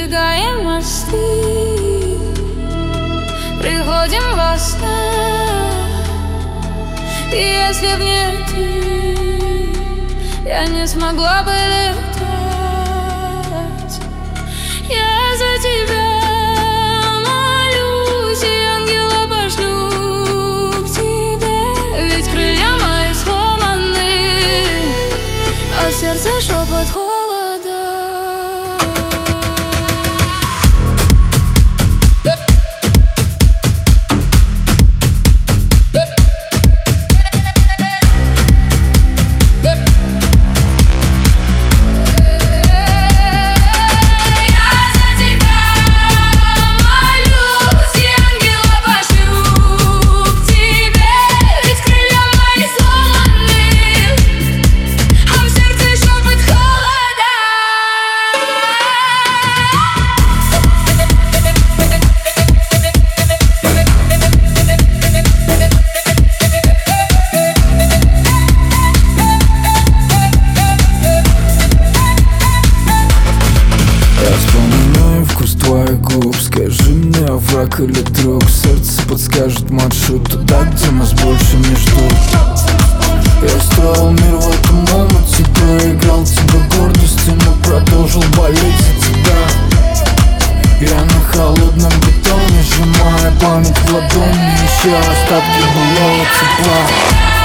сжигаем мосты, приходим во сне. И если б не ты, я не смогла бы летать. Я за тебя молюсь, и ангела пошлю к тебе. Ведь крылья мои сломаны, а сердце шепот холода. Скажи мне, враг или друг? Сердце подскажет маршрут туда, где нас больше не ждут. Я строил мир в этом моменте, проиграл тебе гордости, но продолжил болеть за тебя. Я на холодном бетоне, сжимая память в ладони, ища остатки былого тепла.